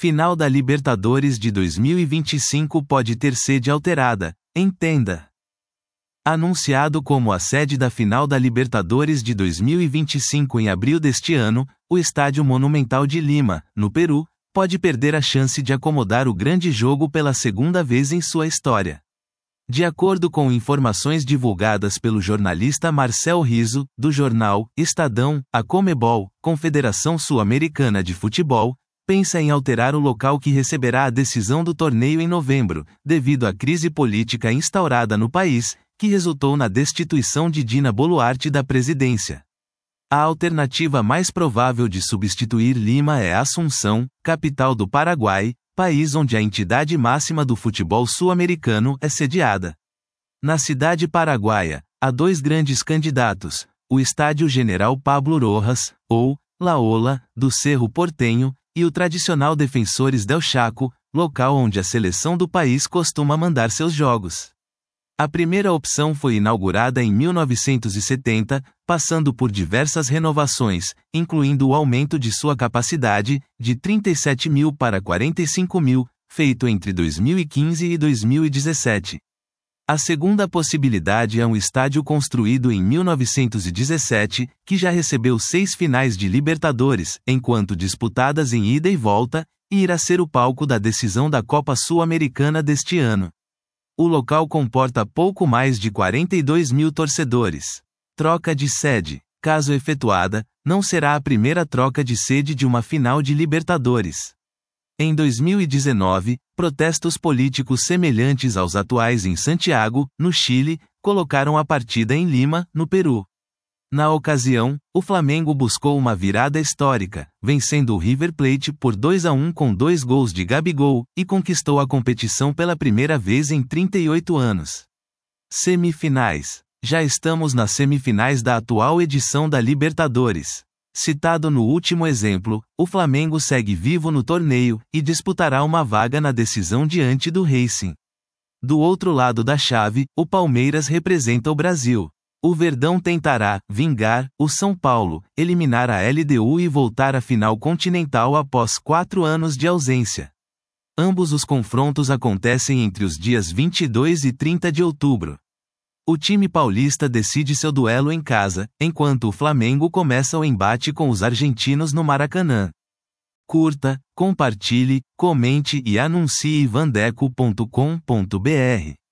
Final da Libertadores de 2025 pode ter sede alterada, entenda. Anunciado como a sede da final da Libertadores de 2025 em abril deste ano, o Estádio Monumental de Lima, no Peru, pode perder a chance de acomodar o grande jogo pela segunda vez em sua história. De acordo com informações divulgadas pelo jornalista Marcel Rizzo, do jornal Estadão, a Conmebol, Confederação Sul-Americana de Futebol, pensa em alterar o local que receberá a decisão do torneio em novembro, devido à crise política instaurada no país, que resultou na destituição de Dina Boluarte da presidência. A alternativa mais provável de substituir Lima é Assunção, capital do Paraguai, país onde a entidade máxima do futebol sul-americano é sediada. Na cidade paraguaia, há dois grandes candidatos: o Estádio General Pablo Rojas, ou La Ola, do Cerro Porteño, e o tradicional Defensores del Chaco, local onde a seleção do país costuma mandar seus jogos. A primeira opção foi inaugurada em 1970, passando por diversas renovações, incluindo o aumento de sua capacidade, de 37.000 para 45.000, feito entre 2015 e 2017. A segunda possibilidade é um estádio construído em 1917, que já recebeu 6 finais de Libertadores, enquanto disputadas em ida e volta, e irá ser o palco da decisão da Copa Sul-Americana deste ano. O local comporta pouco mais de 42.000 torcedores. Troca de sede. Caso efetuada, não será a primeira troca de sede de uma final de Libertadores. Em 2019, protestos políticos semelhantes aos atuais em Santiago, no Chile, colocaram a partida em Lima, no Peru. Na ocasião, o Flamengo buscou uma virada histórica, vencendo o River Plate por 2-1 com 2 gols de Gabigol, e conquistou a competição pela primeira vez em 38 anos. Semifinais. Já estamos nas semifinais da atual edição da Libertadores. Citado no último exemplo, o Flamengo segue vivo no torneio, e disputará uma vaga na decisão diante do Racing. Do outro lado da chave, o Palmeiras representa o Brasil. O Verdão tentará vingar o São Paulo, eliminar a LDU e voltar à final continental após 4 anos de ausência. Ambos os confrontos acontecem entre os dias 22 e 30 de outubro. O time paulista decide seu duelo em casa, enquanto o Flamengo começa o embate com os argentinos no Maracanã. Curta, compartilhe, comente e anuncie vandeco.com.br.